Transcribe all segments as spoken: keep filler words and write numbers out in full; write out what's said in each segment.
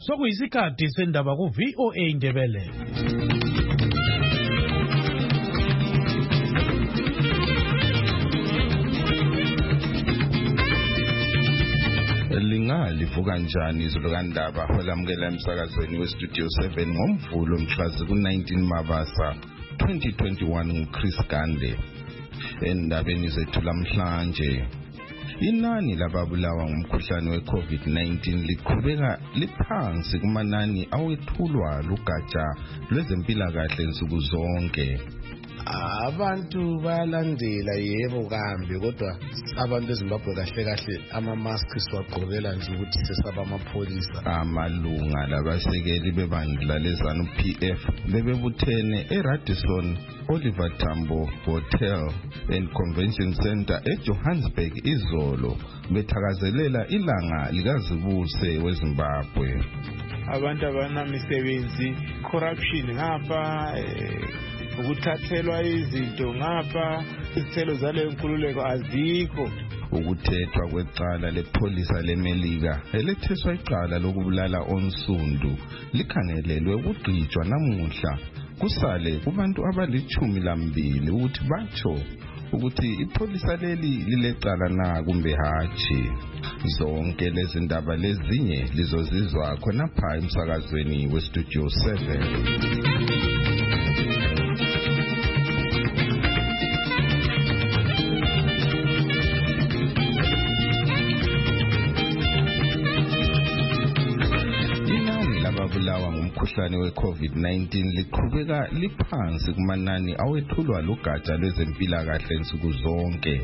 Sokuyisikhathi sendaba ku V O A Indebele. Lingalivuka njani izulu kandaba olamukela emsakazweni westudio seven ngomvulo mhlazi ku-nineteen Mabasa twenty twenty-one nguChris Gande. Endabeni zethu lamhlanje, inani lababulawa ngumkhuhlane we-COVID nineteen liqhubeka liphansi kumanani awethulwa lugatsha lwezempilakahle nsuku zonke. Abantu bayalandela yebo kambe, kodwa abantu eZimbabwe kahle kahle ama-mask siwagqokela nje ukuthi sesaba amapholisa. Amalunga labasekeli bebandla lezanu P F bebebuthene eRadisson Oliver Tambo Hotel and Convention Center eJohannesburg izolo bethakazelela ilanga likazibuse weZimbabwe. Abantu abanamisebenzi, corruption ngapha, ukuthathelwa izinto ngapha, izithelo zale nkululeko azikho. Ukuthethwa kwecala lepholisa leMelika eletheswa icala lokubulala onsundu likhangelelwe ukugqitshwa namuhla kusale kubantu abalichumi lambili ukuthi batsho ukuthi ipholisa leli lilecala na kumbe hatshi. Zonke lezi ndaba lezinye lizozizwa khonapha emsakazweni westudio seven. Ababulawa ngumkhuhlane we-COVID nineteen liqhubeka liphansi kumanani awethulwa lugatsha lwezempilakahle nsuku zonke.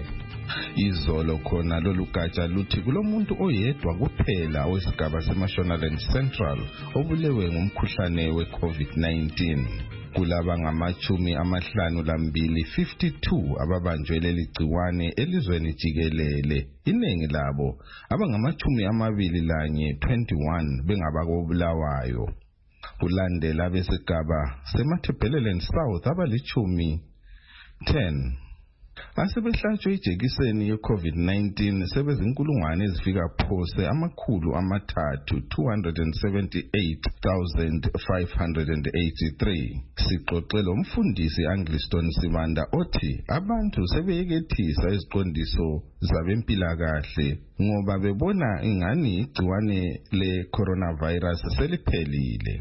Izolo khona lolu gatsha luthi kulomuntu oyedwa kuphela owesigaba seMashonaland Central obulewe ngumkhuhlane we-COVID nineteen. Kulaba ngamachumi amahlanu lambili fifty-two ababanjwe leli gciwane elizweni jikelele. Iningi labo abangamachumi amabili lanye twenty-one bengabakobulawayo. Kulandela besigaba seMatabeleland South abalichumi ten. Asebehlatshwe ijekiseni ye-COVID nineteen sebezinkulungwane ezifika phose amakhulu amathathu two hundred seventy-eight thousand five hundred eighty-three. Sixoxela umfundisi Angliston Sibanda othi abantu sebeyekethisa iziqondiso zabempilakahle ngoba bebona ingani igciwane le-coronavirus seliphelile.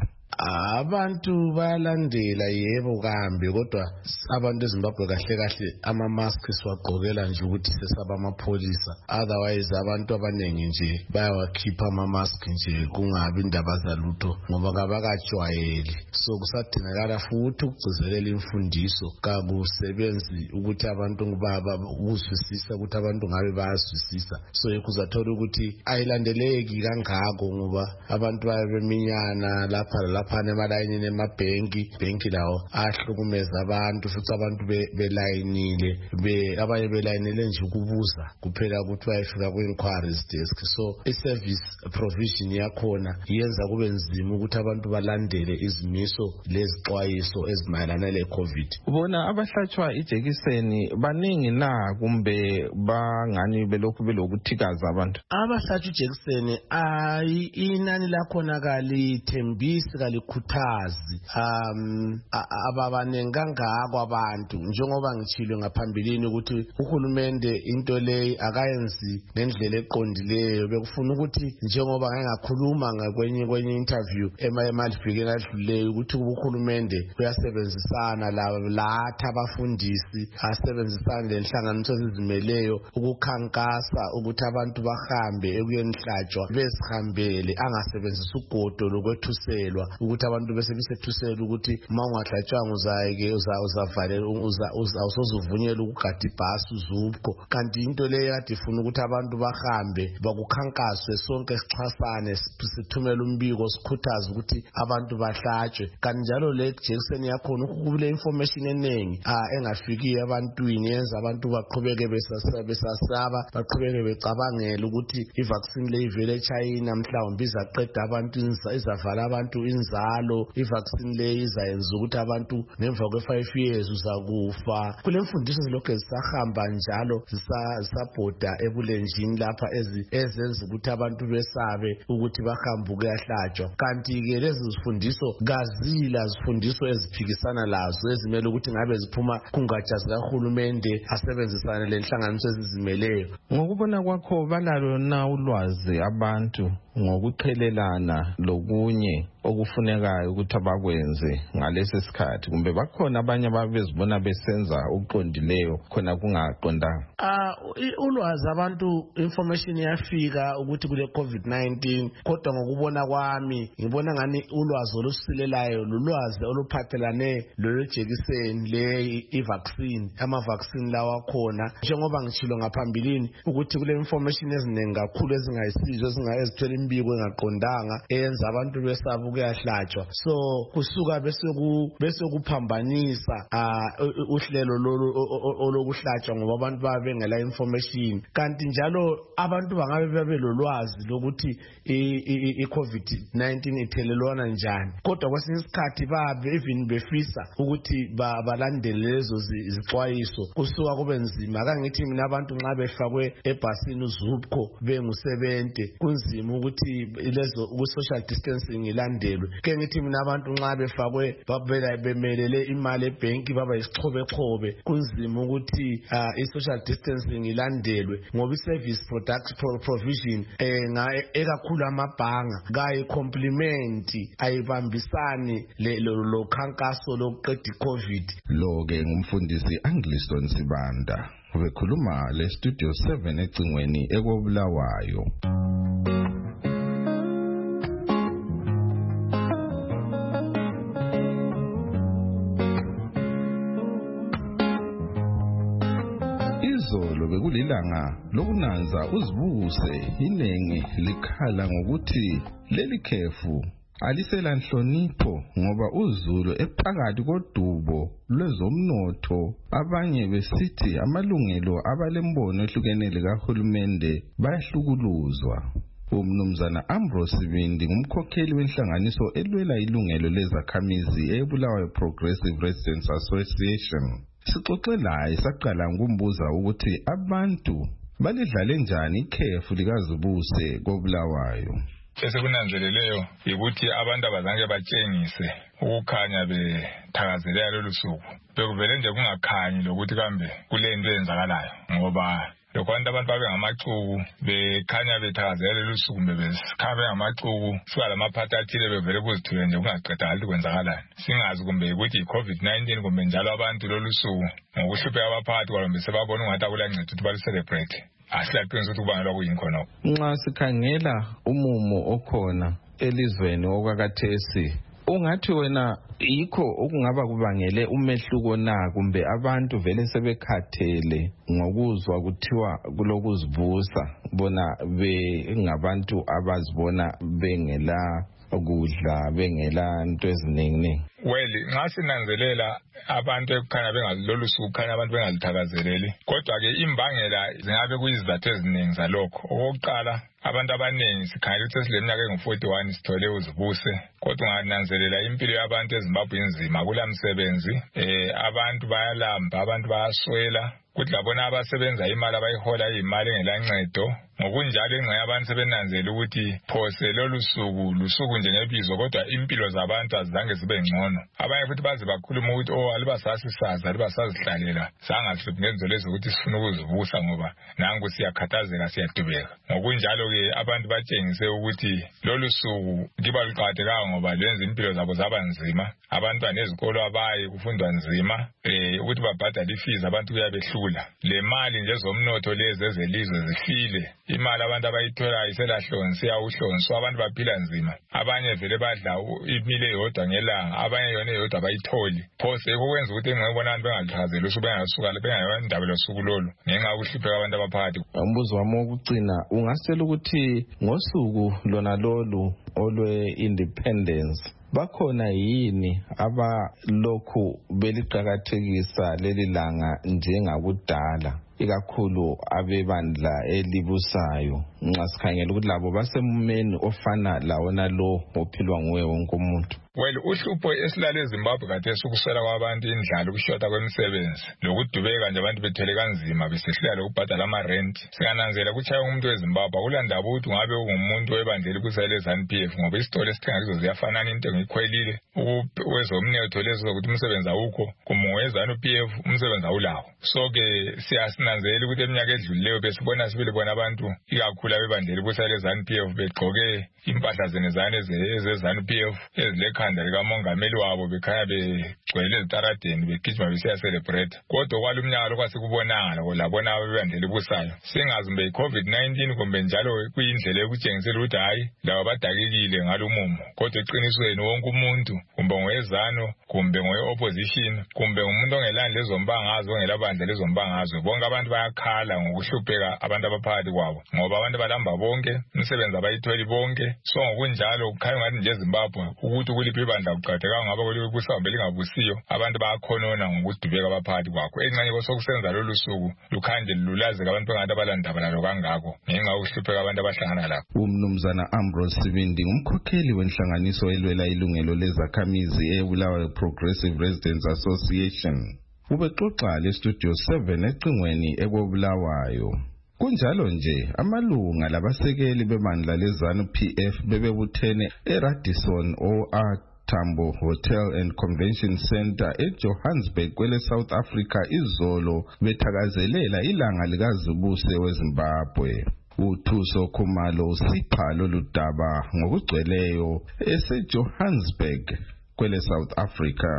Abantu bayalandela yebo kambe, kodwa abantu eZimbabwe kahle kahle ama-mask siwagqokela nje ukuthi sesaba amapholisa. Otherwise abantu abaningi nje bayawakhipha ama-mask nje kungabi indaba zalutho ngoba kabakajwayeli. So kusadingakala futhi ukugcizelela imfundiso, kakusebenzi ukuthi abantu baba ukuzwisisa ukuthi abantu ngabe bayazwisisa. So yekuzathola ukuthi ayilandeleki kangako ngoba abantu bayabeminyana lapha lapha emalayinini emabhenki, bhenki lawo ahlukumeza abantu futhi abantu belayinile be abanye belayinile nje ukubuza kuphela ukuthi bayefika ku-inquiries desk. So i-service provision yakhona yenza kube nzima ukuthi abantu balandele izimiso lezixwayiso ezimayelana le-COVID. Ubona abahlatshwa ijekiseni baningi na kumbe bangani belokhu belokuthikaza abantu? Abahlatshwa ijekiseni ayi inani lakhona kalithembisi likhuthazi um ababanengi kangako abantu, njengoba ngitshilo ngaphambilini ukuthi uhulumende into le akayenzi ngendlela eqondileyo. Bekufuna ukuthi njengoba ngingakhuluma ngakwenye kwenye interview emalifike adluleyo ukuthi uhulumende uyasebenzisana lathi abafundisi, asebenzisana lenhlanganiso ezizimeleyo ukukhankasa ukuthi abantu bahambe ekuyehlatshwa bezihambele, angasebenzisa ugodo lokwethuselwa ukuthi abantu bese bisethuselwa ukuthi uma ungahlatshwanga uzayeke uzavalele awusozuvunyelwa ukugada ibhasi uzubko. Kanti into leyo kade ifuna ukuthi abantu bahambe bakukhankaswe, sonke sixhasane, sithumele umbiko sikhuthaze ukuthi abantu bahlatshwe. Kanti njalo le jekiseni yakhona ukubule information eningi engafikiyo ebantwini yenza abantu baqhubeke besasaba, baqhubeke becabangela ukuthi i-vaccine le ivele eChina mhlawumbe izaqeda abantu, izavala abantu inzalo i-vaccine le izayenza ukuthi abantu ngemva kwe five years uzakufa. Kule mfundiso zilokho zisahamba njalo zisabhoda ebulenjini lapha ezenza ukuthi abantu besabe ukuthi bahambe ukuyahlatshwa. Kanti ke lezi zifundiso kazila zifundiso eziphikisana lazo ezimele ukuthi ngabe ziphuma kungatsha zikahulumende asebenzisana lenhlanganiso ezizimeleyo. Ngokubona kwakho balalo na ulwazi abantu ngokuqhelelana lokunye okufunekayo ukuthi abakwenze ngalesi sikhathi, kumbe bakhona abanye ababezibona besenza ukuqondileyo khona kungaqondanga? Ah, ulwazi abantu information yafika ukuthi kule COVID nineteen, kodwa ngokubona kwami ngibona ngani ulwazi olusilelayo lulwazi oluphathelane lolu jekiseni le i-vaccine, ama vaccine lawa khona. Njengoba ngitshilo ngaphambilini ukuthi kule information ezinengi kakhulu ezingayisizo ezingayezithela imbiko engaqondanga eyenza abantu besaba ukuyahlatshwa. So kusuka bese ku bese kuphambanisa uhlelo lolu olokuhlatshwa ngoba abantu babe ngela information. Kanti njalo abantu bangabe babe lolwazi lokuthi i-COVID nineteen ithelelwana njani, kodwa kwesinye isikhathi babe even befisa ukuthi balandele lezo izixwayiso kusuka kube nzima. Kangithi mina abantu nxa befakwe ebhasini uzupho bengu seventy kunzima ukuthi lezo ku-social distancing ilandelwe. Ke ngithi mina abantu nxa befakwe babela bemelele imali ebhenki baba isixhobe-xobe kunzima ukuthi i-social distancing ilandelwe ngoba i-service product provision ekakhulu amabhanga kayi complimenti ayibambisani lo khankaso lokuqeda i-COVID. Lo ke ngumfundisi Anglison Sibanda bekhuluma le studio seven ecingweni ekobulawayo. Izolo bekulilanga lokunanza uzibuse inengi likhala ngokuthi leli khefu alisela nhlonipho ngoba uZulu ephakathi kodubo lwezomnotho. Abanye besithi amalungelo abalembono ehlukenele kahulumende bayahlukuluzwa. Umnumzana Ambrose Sibindi ngumkhokheli wenhlanganiso elwela ilungelo lezakhamizi eBulawayo Progressive Residents Association. Sixoxe laye saqala ngumbuza ukuthi abantu balidlale njani ikhefu likazibuse koBulawayo. Esekunanzeleleyo ukuthi abantu abazange batshengise ukukhanya bethakazelela lolu suku. Bekuvele nje kungakhanyi lokuthi kambe kulento eyenzakalayo ngoba lokho abantu babe ngamacuku bekhanya bethakazelela lolu suku bebesikhabe ngamacuku siba lamaphathi athile bevele kuzithule nje kungaqedakali kwenzakalayo. Singazi kumbe ukuthi i-COVID nineteen kumbe njalo abantu lolu suku ngokuhlupheka abaphakathi kwalo besebabona ungathi akulanceda ukuthi bali-celebrate. Asilaqiniswa ukuthi kubangelwa kuyinkhona. Nxa sikhangela umumo okhona elizweni okwakathesi, ungathi wena yikho okungaba kubangele umehluko na kumbe abantu vele sebekhathele ngokuzwa kuthiwa kulokuzivusa bona bengabantu abazibona bengela ukudla bengela into eziningi? Well, nxa sinanzelela abantu ekukhanya bengalolu suku khanya abantu bengalithakazeleli, kodwa ke imbangela zingabe kuyizathu eziningi zalokho. Okokuqala, abantu abaningi sikhangela ukuthi sileminyaka engu-forty-one sithole uzibuse, kodwa ungananzelela impilo yabantu eZimbabwe inzima kula msebenzi. eh abantu bayalamba, abantu bayaswela, kuthi labona abasebenza imali abayihola imali engelancedo. Ngokunjalo engxenye abantu sebenanzela ukuthi phose lolu suku lusuku nje ngebizo kodwa impilo zabantu azange zibe ngcono. Abanye futhi baze bakhuluma ukuthi oh alibasasisaza alibasasihlalela sangahluphi ngenzo lezo ukuthi sifuna ukuzivusa ngoba nangu siyakhathazeka siyadubeka. Ngokunjalo ke abantu batshengise ukuthi lolu suku kiba luqhakathekanga ngoba lenza impilo zabo zaba nzima. Abantwana ezikolo abayi kufundwa nzima, eh ukuthi babhadale ifees abantu kuyabehlula. Le mali nje zomnotho lezi ezelizwe zifile. Imali abantu abayithola iselahlonse yawuhlonso, abantu baphila nzima. Abanye vele badla imile yodwa ngelanga, abanye yona yodwa bayitholi. Phose ukwenza ukuthi engibona bengalithazeli usuku bengasuka bengayona indaba losuku lolu ngenxa yokuhlupheka abantu abaphakathi. Umbuzo wami wokugcina ungasela ukuthi ngosuku lona lolu olwe-independence bakhona yini abalokhu beliqhakathekisa leli langa njengakudala ikakhulu abebandla elibusayo nxa sikhangela ukuthi labo basemumeni ofana lawona lo ophilwa nguye wonke umuntu. Well, uhlupho esilale eZimbabwe kade sokuswela kwabantu indlala ukushota kwemisebenzi lokudubeka nje abantu bethele kanzima besehlala lokubhadala ama rent. Sikananzela kuchaya umuntu weZimbabwe ulandaba ukuthi ngabe ungumuntu webandleli kusele ZANU-P F ngoba isitolo esithenga kizo ziyafanana intengo ikhwelile ukwezomnotho lezo ukuthi umsebenzi awukho kumwe ZANU-P F umsebenzi awulawo. So ke siyasinanzela ukuthi eminyaka edlulileyo besibona sibili bona abantu ikakhulu abebandleli kusele ZANU-P F begqoke impahla zenezane ze ZANU-P F ezilekha likamongameli wabo bekhaya begcwele ezitaradeni begijima besiya celebrate. Kodwa kwalumnyaka lokwasikubonanga labona abebandleli busayo singazi mbe i-COVID nineteen kumbe njalo kuyindlela yokutshengisela ukuthi hayi laba badakekile ngalumumo. Kodwa eqinisweni wonke umuntu kumbe ngoyezano kumbe ngoye-opposition kumbe umuntu ongelani lezo mbangazo ongelabandla lezo mbangazo bonke abantu bayakhala ngokuhlupheka abantu abaphakathi kwabo ngoba abantu balamba bonke umsebenzi abayitholi bonke. So ngokunjalo kukhanya ngathi nje eZimbabwe ukuthi kuliphi ibandla kuqhatheka ngaba kuliphi busambe lingabusiyo abantu bayakhonona ngokudubeka abaphakathi kwakho. Encane kosokusenza lolu suku lukhande lulaze abantu bengathi abalandaba lalo kangako ngenxa yokuhlupheka abantu abahlangana lapho. Umnumzana Ambrose Sibindi ngumkhokheli wenhlanganiso elwela ilungelo lezakhamizi eBulawayo Progressive Residents Association ubexoxa le studio seven ecingweni eKobulawayo. Kunjalo nje amalunga labasekeli bebandla leZANU-P F bebebuthene eRadisson O R Tambo Hotel and Convention Center eJohannesburg kwele South Africa izolo bethakazelela ilanga likazibuse weZimbabwe. uThuso Khumalo usipha lolu daba ngokugcweleyo eseJohannesburg kwele South Africa.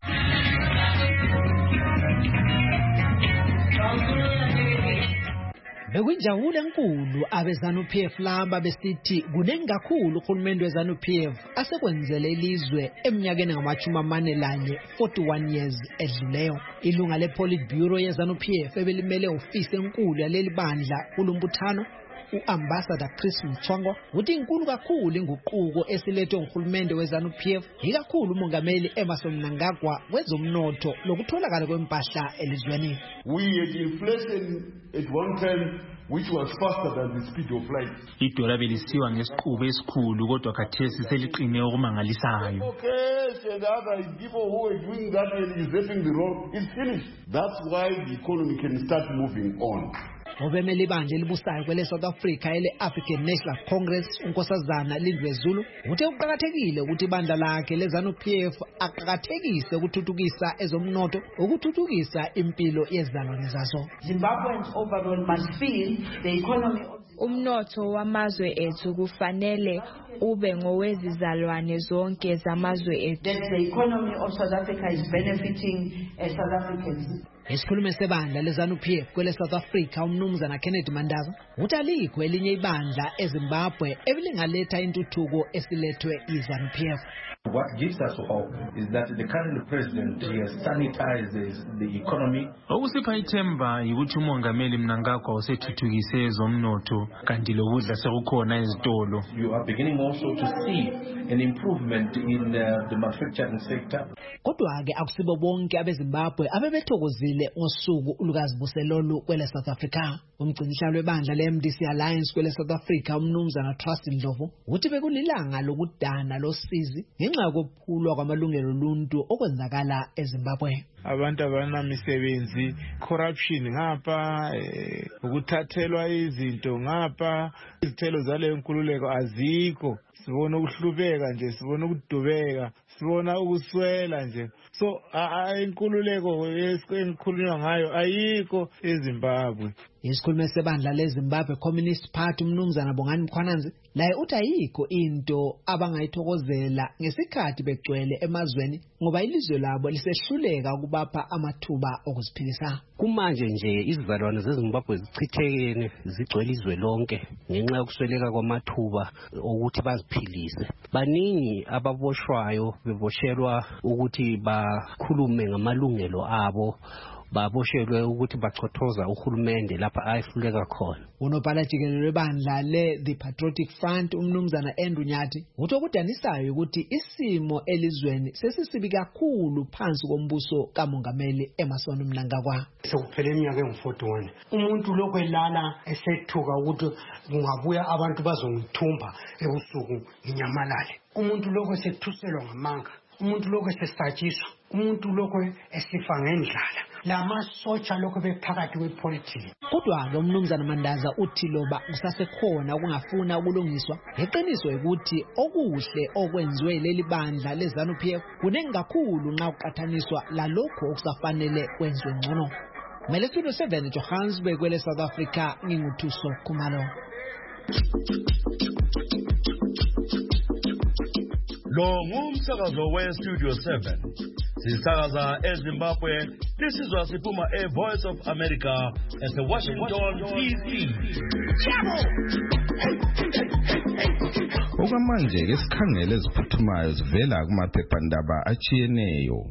Bekunjawule enkulu abeZANU-P F laba besithi kuningi kakhulu uhulumende weZANU-P F asekwenzele ilizwe eminyakeni ngamachumi amane lanye forty-one years edluleyo. Ilunga lePolitburo Bureau yeZANU-P F ebelimele ofisi enkulu yaleli bandla kulumbuthano uAmbassador Chris Mchwango uthi inkulu kakhulu inguquko esilethwe nguhulumende weZANU-P F ikakhulu umongameli Emmerson Mnangagwa wezomnotho lokutholakala kwempahla elizweni. We had inflation at one time which was faster than the speed of light. Idola belisiwa ngesiqubu esikhulu kodwa khathesi seliqine okumangalisayo. Okay, the other people who are doing that and exerting the role is finished. That's why the economy can start moving on. Obemeli bandla elibusayo kwele South Africa ele African National Congress unkosazana Lindwe Zulu uthe uqhakathekile ukuthi ibandla lakhe leZANU-P F aqhakathekise ukuthuthukisa ezomnotho ukuthuthukisa impilo yezizalwane zazo. Zimbabweans overall must feel the economy of umnotho wamazwe ethu kufanele ube ngowezizalwane zonke zamazwe ethu. That the economy of South Africa is benefiting as South Africans. Isikhulumi sebandla leZANU-P F kwele South Africa umnumzana Kennedy Mandaza uthi alikho elinye ibandla eZimbabwe ebilingaletha intuthuko esilethwe iZANU-P F. What gives us hope is that the current president sanitizes the economy. Okusipha ithemba ukuthi umongameli Mnangagwa usethuthukise ezomnotho kanti lokudla sekukhona ezitolo. You are beginning also to see an improvement in uh, the manufacturing sector. Kodwa ke akusibo bonke abeZimbabwe abebethokozile ngosuku lukazibuselolu kwele South Africa. Umgcinisihlalo webandla le-M D C Alliance kwele South Africa umnumzana Trust Ndlovu uthi bekulilanga lokudana losizi ngenxa yokuphulwa kwamalungelo oluntu okwenzakala eZimbabwe. Abantu abanamisebenzi, corruption ngapha, ukuthathelwa izinto ngapha, izithelo zale nkululeko azikho. Sibona ukuhlubeka nje, sibona ukudubeka, sibona ukuswela nje. So inkululeko esikhulunywa ngayo ayikho eZimbabwe. Isikhulumi sebandla leZimbabwe Communist Party umnumzana Bongani Mkhwananzi laye uthi ayikho into abangayithokozela ngesikhathi begcwele emazweni ngoba ilizwe labo lisehluleka ukubapha amathuba okuziphilisa. Kumanje nje izizalwane zeZimbabwe zichithekene zigcwele izwe lonke ngenxa yokusweleka kwamathuba ukuthi baziphilise. Baningi ababoshwayo beboshelwa ukuthi bakhulume ngamalungelo abo baboshelwe ukuthi bachothoza uhulumende lapha ayihluleka khona. Unobhala jikelele webandla le The Patriotic Front umnumzana Andrew Nyathi uthi okudanisayo ukuthi isimo elizweni sesisibi kakhulu phansi kombuso kamongameli Emmerson Mnangagwa. Sekuphele iminyaka engu forty-one. Umuntu lokho elala esethuka ukuthi kungabuya abantu bazongithumba ebusuku nginyamalale. Umuntu lokho sethuselwa ngamanga. Umuntu lokho sesatshiswa. Umuntu lokho esifa ngendlala. Lama socha lokho bephakathi kwepolitiki. Kodwa lo mnumzana Mandaza uthi loba kusasekhona ukungafuna ukulungiswa, ngeqiniso ukuthi okuhle okwenziwe leli bandla leZANU-P F kunengi kakhulu nxa kuqhathaniswa lalokho okusafanele kwenziwe ngcono. Melestudio seven Johannesburg kwele South Africa nginguthuso Khumalo. Lo ngumsakazo we Studio seven. Sisakaza eZimbabwe, lisizwa siphuma eVoice of America at Washington D C. Okwamanje ke sikhangele eziphuthumayo zivela kumaphephandaba achiyeneyo.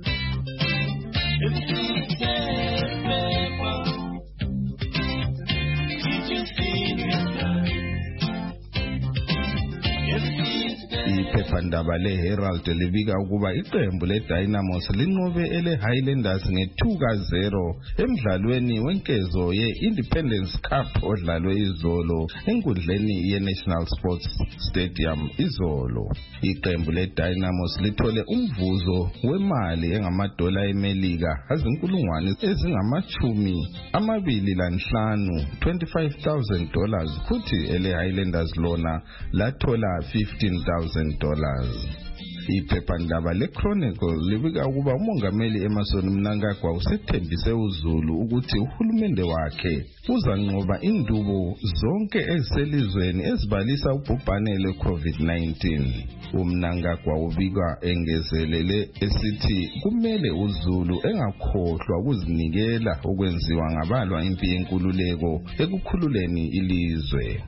Iphephandaba le Herald libika ukuba iqembu le Dynamos linqobe ele Highlanders nge two ka zero emidlalweni wenkezo ye Independence Cup odlalwe izolo enkundleni ye National Sports Stadium izolo. Iqembu le Dynamos lithole umvuzo wemali engamadola eMelika azinkulungwane ezingamachumi amabili lanhlanu twenty-five thousand dollars futhi ele Highlanders lona lathola fifteen thousand dollars. Iphephandaba le Chronicle libika ukuba umongameli Emmerson Mnangagwa usethembise uZulu ukuthi uhulumende wakhe uzanqoba indubo zonke eziselizweni ezibalisa ubhubhane le COVID nineteen. uMnangagwa ubika engezelele esithi kumele uZulu engakhohlwa ukuzinikela okwenziwa ngabalwa impi yenkululeko ekukhululeni ilizwe.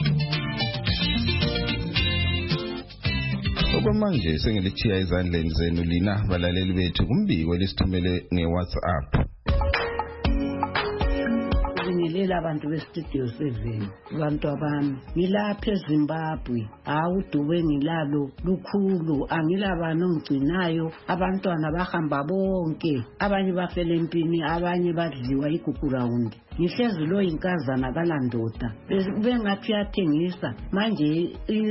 Okwamanje sengilithiya izandleni zenu lina balaleli bethu kumbiko lesithumele ngeWhatsApp. Ngilela abantu bestudio seven abantu abami ngilapha eZimbabwe awudube ngilalo lukhulu angilabana ongcinayo abantwana bahamba bonke abanye bafela empini abanye badliwa iguguraundi ngihlezi lo inkazana kalandoda bengathi yathengisa manje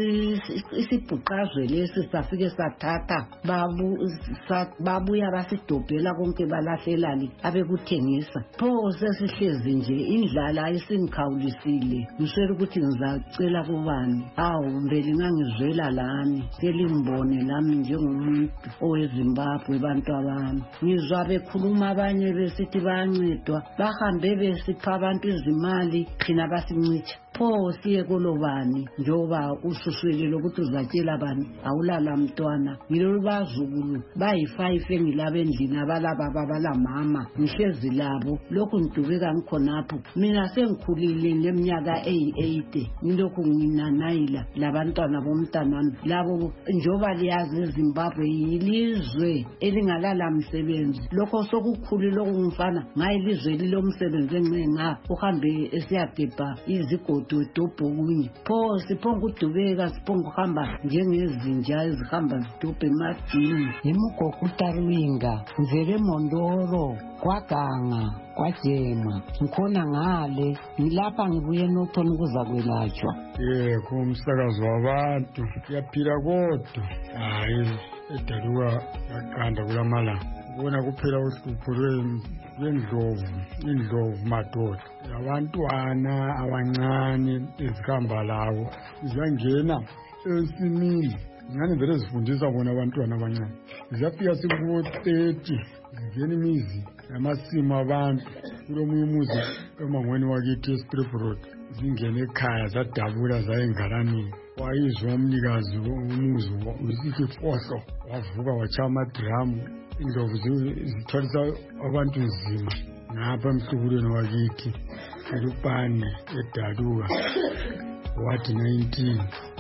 isibhuqazwe lesi safike sathatha babu babuya basidobhela konke balahlela abekuthengisa pho sesihlezi nje indlala isingikhawulisile ngisho ukuthi ngizacela kubani awu mbeli ngangizwela lami selimbone lami njengomuntu oweZimbabwe bantu abami ngizwa bekhuluma abanye besithi bayancedwa bahambe besipha abantu izimali thina basincicha pho siye kolobani njoba ususwele lokuthi uzatshela bani awulala mntwana ngilolu bazukulu bayi-five engilabe endlini abalaba babala mama ngihlezi labo lokhu ngidubeka ngikhonapho mina sengikhulile leminyaka eyi-eight ngilokhu nginanayila labantwana bomntanami labo njoba liyazi eZimbabwe yilizwe elingalala msebenzi lokho sokukhulu lokhu ngifana ngayilizwe lilomsebenzi encenga uhambe esiyagebha izigodo wedobho kunye pho siphonga udubeka siphonga uhamba njengezinja ezihamba zidobhe emadini imugogo utarwinga ngizele mondoro kwaganga kwajema ngikhona ngale ngilapha ngibuye nothoni ukuza kwelatshwa yekho umsakazo wabantu yaphila kodwa hayi edaluka yaqanda kulamalanga ubona kuphela uhlupho lwendlovu indlovu madoda abantwana abancane ezihamba lawo ziyangena esimini ngane vele zifundisa bona abantwana abancane ziyafika sikubo thirty zingena imizi namasimu abantu kulomunye umuzi emangweni wakithi eStrip Road zingene ekhaya zadabula zayengalanini wayizwa umnikazi umuzi usithi fohlo wavuka wachaya amadramu indlovu zithwalisa abantu nzima ngapha emhlubulweni wakithi elupane edaluka ward nineteen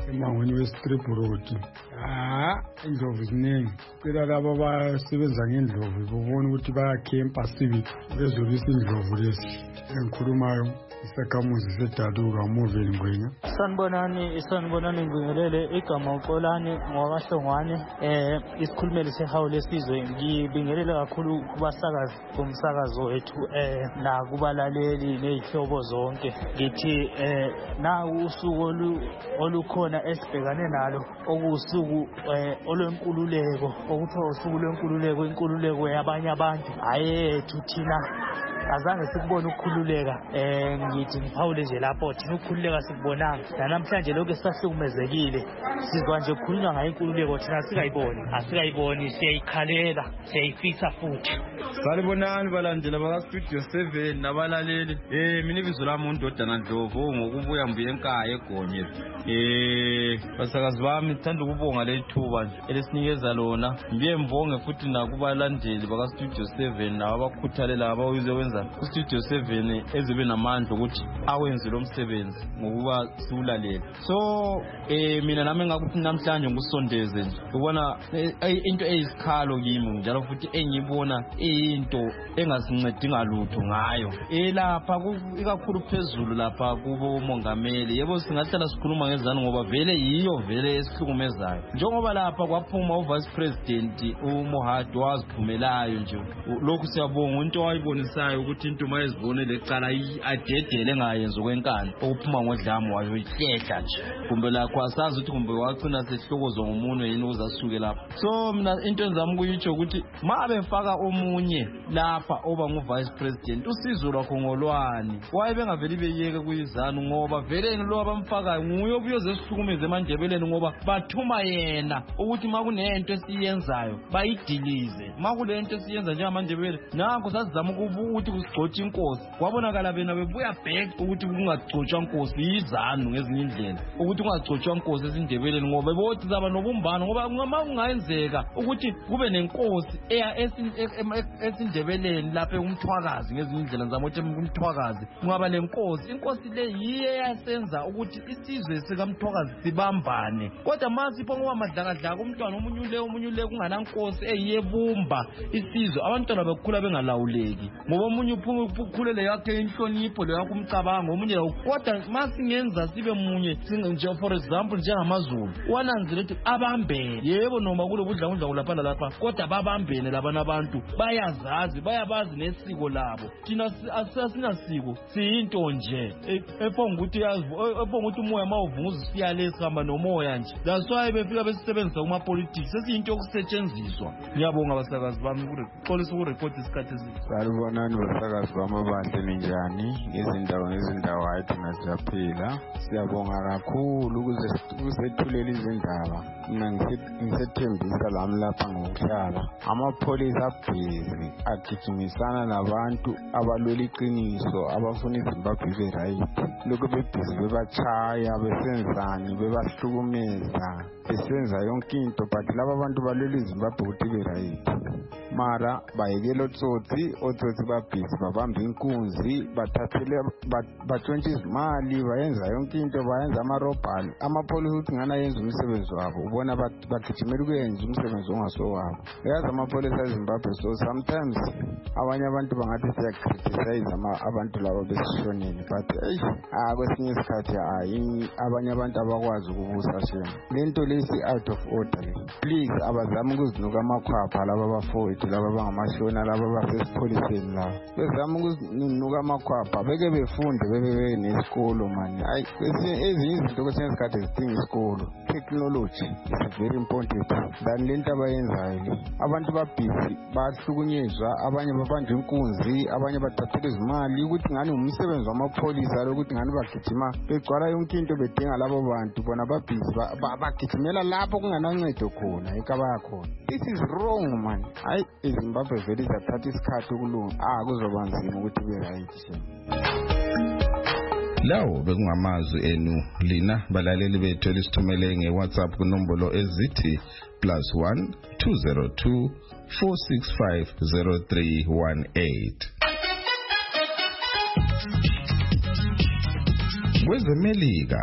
emangweni we-Strip Road. Ah, indlovu ziningi. Cela laba abasebenza ngendlovu bobona ukuthi bayakhempa civic bezobisa indlovu lesi. Engikhulumayo isakhamuzi sedaluka Moveni Ngwenya. Sanibonani, sanibonani ngibingelele igama uXolani ngwaKahlongwane eh isikhulumeli sehawu lesizwe. Ngibingelele kakhulu kubasakazi bomsakazo wethu eh na kubalaleli nezihlobo zonke. Ngithi eh na usuku olukhona esibhekane nalo okusuku eh olwenkululeko okuthiwa usuku lwenkululeko inkululeko yabanye abantu ayethu thina azange sikubone ukukhululeka eh ngithi ngiphawule nje lapho thina ukukhululeka sikubonanga namhlanje lokho sasihlukumezekile sizwa nje ukukhulunywa ngayo inkululeko thina sikayiboni asikayiboni siyayikhalela siyayifisa futhi. Salibonani balandela baka Studio seven nabalaleli eh mina ibizo lami uNdodana Ndlovu ngokubuya mbuye enkaya eGonye eh basakazi bami ngithanda ukubonga lethuba nje elisinikeza lona ngiye mbonge futhi nakubalandeli baka Studio seven nabakhuthalela abawize wenza uStudio seven ezibe namandla ukuthi awenze lo msebenzi ngokuba siwulalele. So eh mina nami ngakuthi namhlanje ngusondeze nje ubona into eyisikhalo kimi njalo futhi engibona into engasincedi ngalutho ngayo eh lapha ikakhulu phezulu lapha kubo mongameli yebo singahlala sikhuluma ngezani ngoba vele yiyo vele esihlukumezayo njengoba lapha kwaphuma uvice president uMohadi waziphumelayo nje lokhu siyabonga into wayibonisayo ukuthi into mayizibone lecala adedele ngayenza okwenkani okuphuma ngodlamo wayo ihlehla nje kumbe la kwasazi ukuthi kumbe wacina sehlokozwa ngomunwe yini uzasuke lapha. So mina into enzami kuyitsho ukuthi mabe faka omunye lapha oba nguvice president usizo lwakho ngolwani waye bengaveli beyeke kuyizana ngoba vele lo abamfakayo nguye obuyoze sihlukumeze eMandebeleni ngoba bathuma yena ukuthi makunento esiyenzayo bayidilize makulento esiyenza njengamandebele nanko sasizama ukuthi kusigcotsha inkosi kwabonakala bena bebuya back ukuthi kungagcotshwa inkosi yizanu ngezinye indlela ukuthi kungagcotshwa inkosi esindebeleni ngoba bothi zaba nobumbano ngoba ngama kungayenzeka ukuthi kube nenkosi eya esindebeleni lapha umthwakazi ngezinye indlela zamothi umthwakazi ngaba lenkosi inkosi le yiye yasenza ukuthi isizwe sikamthwakazi sibambane kodwa masipho ngoba madlakadlaka umntwana omunye le omunye le kunganankosi eyebumba isizwe abantwana bekhula bengalawuleki ngoba omunye uphulele yakhe inhlonipho le yakhe umcabango omunye la kodwa masingenza sibe munye nje for example njengamazulu wananzile ukuthi abambene yebo noma kulo kudla kudla lapha lapha kodwa babambene labana abantu bayazazi bayabazi nesiko labo thina asinasiko siyinto nje ephonga ukuthi yazi ephonga ukuthi umoya mawuvunguza siyale sihamba nomoya nje that's why befika besebenzisa kuma politics sesiyinto yokusetshenziswa. Ngiyabonga abasakazi bami ukuxolisa ukurecord isikhathi eside. Salibonani basakazi bamabandla ninjani ngezindawo ngezindawo ayithu nasiyaphila siyabonga kakhulu ukuze kusethulela izindaba mina ngisethembisa lami lapha ngokuhlala amapholisa abhizi agijimisana nabantu abalwela iqiniso abafuna iZimbabwe ibe right lokho bebhizi bebachaya besenzani bebahlukumeza besenza yonke into but laba abantu balwela iZimbabwe ukuthi ibe right mara bayekela otsotsi otsotsi babhizi babamba inkunzi bathathele batshontsha izimali bayenza yonke into bayenza amarobhali amapholisa ukuthi ngana yenza umsebenzi wabo ubona bagijimela ukuyenza umsebenzi ongasowabo yazi amapholisa eZimbabwe so sometimes abanye abantu bangathi siyacriticize abantu labo besishonini but ah kwesinye isikhathi hayi abanye abantu abakwazi ukubusa shema lento lesi out of order please abazama ukuzinuka amakhwapha laba bafowethu laba bangamashona laba basesipholiseni laba bezama ukuzinuka amakhwapha beke befunde bebe nesikolo manje hayi ezinye izinto kwesinye isikhathi zidinga isikolo technology is very important than lento abayenzayo le abantu babhizi bahlukunyezwa abanye babanje inkunzi abanye bathathela izimali ukuthi ngani umsebenzi wamapholisa lokuthi ngani bagijima begcwala yonke into bedinga labo bantu bona babhizi bagijimela lapho kunganancedo khona ekabaya khona. This is wrong man. Hayi iZimbabwe vele izathatha isikhathi ukulunga ah kuzoba nzima ukuthi be right. Lawo bekungamazwi enu lina balaleli bethu elisithumele ngeWhatsApp kunombolo ezithi plus one two zero two four six five zero three one eight. KwezeMelika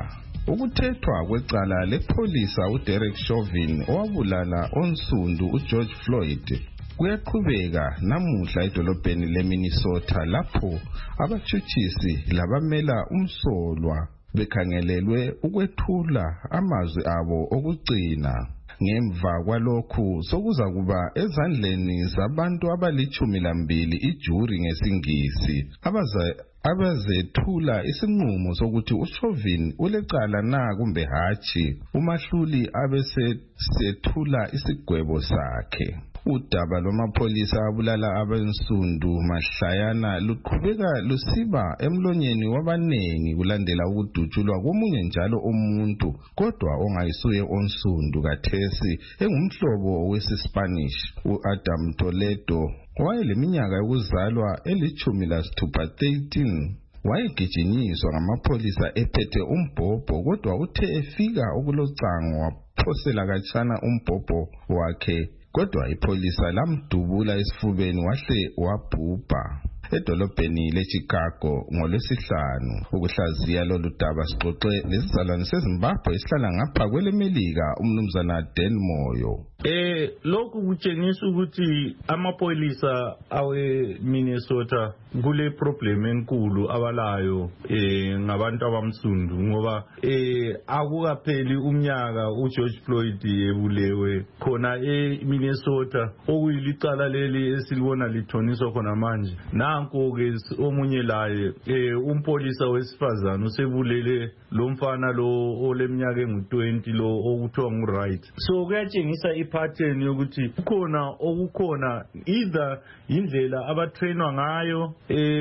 Ukuthethwa kwecala lepholisa uDerek Chauvin owabulala onsundu uGeorge Floyd kuyaqhubeka namuhla edolobheni leMinnesota lapho abatshutshisi labamela umsolwa bekhangelelwe ukwethula amazwi abo okugcina. Ngemva kwalokhu sokuza kuba ezandleni zabantu abalichumi lambili ijuri ngesingisi abaza abazethula isinqumo sokuthi uChauvin ulecala na kumbe hatshi. Umahluli abesethula isigwebo sakhe. Udaba lwamapholisa abulala abensundu mahlayana luqhubeka lusiba emlonyeni wabanengi kulandela ukudutshulwa komunye njalo umuntu kodwa ongayisuye onsundu kathesi engumhlobo wesiSpanish uAdam Toledo wayeleminyaka yokuzalwa elichumi lasithupha thirteen. Wayegijinyiswa ngamapholisa ephethe umbhobho kodwa uthe efika ukulocango waphosela katshana umbhobho wakhe kodwa ipholisa lamdubula esifubeni wahle wabhubha. Edolobheni leChicago ngolwesihlanu. Ukuhlaziya lolu daba sixoxe lesizalwane seZimbabwe esihlala ngapha kwelemelika umnumzana Dan Moyo. Eh lokhu kutshengisa ukuthi amapolisa awe Minnesota kule problem enkulu abalayo eh ngabantu abamsundu ngoba eh akukapheli umnyaka uGeorge Floyd ebulewe khona eMinnesota okuyilicala leli esilibona lithoniswa khona manje. Nanko ke omunye laye eh umpolisa wesifazana usebulele lo mfana lo oleminyaka engu twenty lo okuthiwa nguRight. So kuyatshengisa ipattern yokuthi kukhona okukhona either indlela abatrainwa ngayo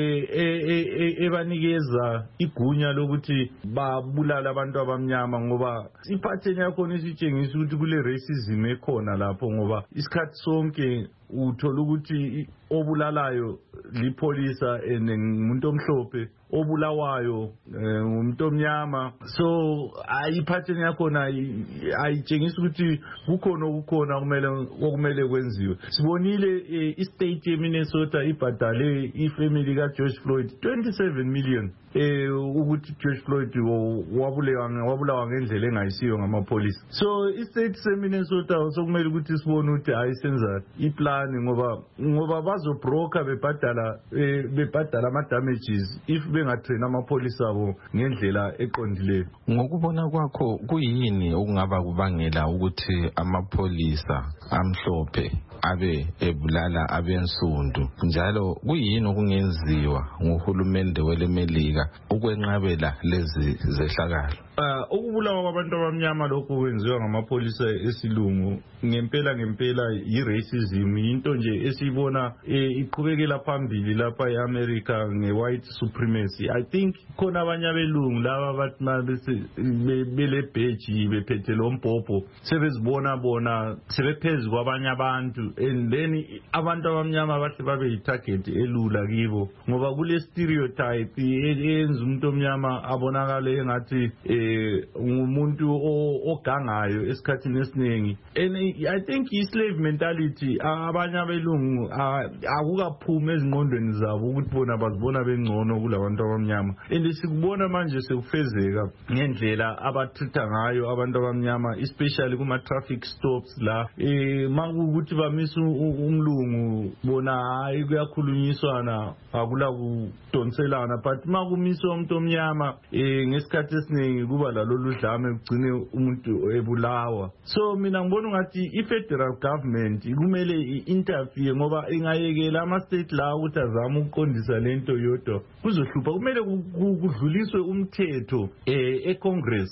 eh ebanikeza igunya lokuthi babulala abantu abamnyama ngoba ipattern yakho isitshengisa ukuthi kule racism ekhona lapho ngoba isikhathi sonke uthola ukuthi obulalayo lipolisa eningumuntu omhlophe obulawayo umuntu omnyama. So ayiphatheni yakho na ayitshengisa ukuthi kukhona ukukhona kumele okumele kwenziwe. Sibonile istate yeMinnesota ibhadale ifamily kaGeorge Floyd twenty-seven million eh ukuthi George Floyd wabulawa wabulawa ngendlela engayisiyo ngamapolisa. So istate seMinnesota sokumele ukuthi sibone ukuthi ayisenza iplan ngoba ngoba bazobroker bebhadala bebhadala ama damages if bengatrain amapolisa abo ngendlela eqondileyo. Ngokubona kwakho kuyini okungaba kubangela ukuthi amapolisa amhlophe abe ebulala abensundu njalo kuyini okungenziwa nguhulumende welemelika ukwenqabela lezi zehlakalo? Uh, ukubulawa kwabantu abamnyama lokho kwenziwa ngamapolisa esilungu ngempela ngempela yi-racism, into nje esibona eh, iqhubekela phambili lapha eAmerica nge-white supremacy. I think khona abanye abelungu laba bathi mabese bele badge bephethe lo mbhobho sebezibona bona sebephezulu kwabanye abantu and then abantu abamnyama bahle babe yi-target elula kibo ngoba kule stereotype eyenza umuntu omnyama abonakale engathi eh umuntu ogangayo esikhathini esiningi. And I think i-slave mentality abanye abelungu akukaphumi ezingqondweni zabo ukuthi bona bazibona bengcono kulabantu abamnyama, and sikubona manje sekufezeka ngendlela abathitha ngayo abantu abamnyama especially kuma traffic stops la eh makuthi bamisa umlungu bona hayi kuyakhulunyiswana akula kudonselana, but makumiswa umuntu omnyama eh ngesikhathi esiningi kuba lalolu dlame kugcine umuntu ebulawa. So mina ngibona ngathi i-federal government kumele i-interfere ngoba ingayekela ama-state la ukuthi azame ukuqondisa lento yodwa kuzohlupha. Kumele kudluliswe umthetho eh e-Congress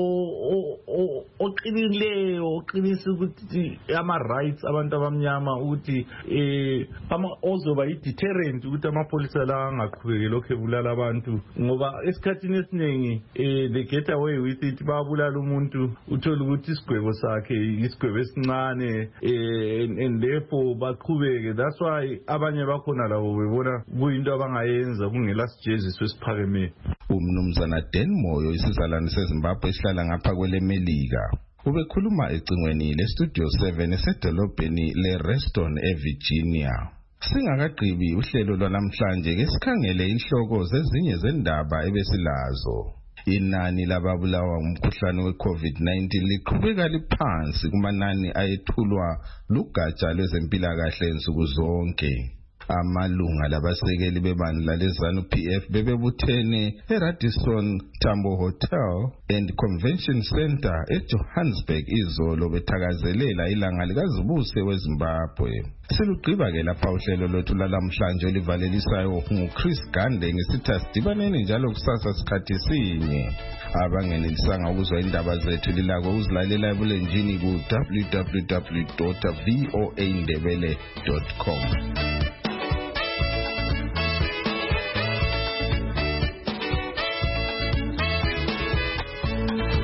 oqinileyo oqinisa ukuthi ama-rights abantu abamnyama ukuthi eh ama ozoba i-deterrent ukuthi amapolisa la angaqhubeki lokho ebulala abantu ngoba esikhathini esiningi eh they get away with it, babulala umuntu uthola ukuthi isigwebo sakhe isigwebo esincane eh and therefore baqhubeke. That's why abanye bakhona labo bebona kuyinto abangayenza kungela sijeziso esiphakeme. Umnumzana Dan Moyo isizalwane seZimbabwe esihlala ngapha kwelemelika ubekhuluma ecingweni leStudio seven esedolobheni leReston eVirginia. Singakagqibi uhlelo lwanamhlanje ke sikhangele inhloko zezinye zendaba ebesilazo. Inani lababulawa ngumkhuhlane we-COVID nineteen liqhubeka liphansi kumanani ayethulwa lugatsha lwezempilakahle nsuku zonke. Amalunga labasekeli bebandla leZANU-P F bebebuthene eRadisson Tambo Hotel and Convention Center eJohannesburg izolo bethakazelela ilanga likazibuse weZimbabwe. Silugqiba ke lapha uhlelo lwethu lalamhlanje livalelisayo nguChris Gande ngesithi sidibaneni njalo kusasa sikhathi sinye. Abangenelisanga ukuzwa indaba zethu lilako uzilalela ebulenjini ku w w w dot voa ndebele dot com.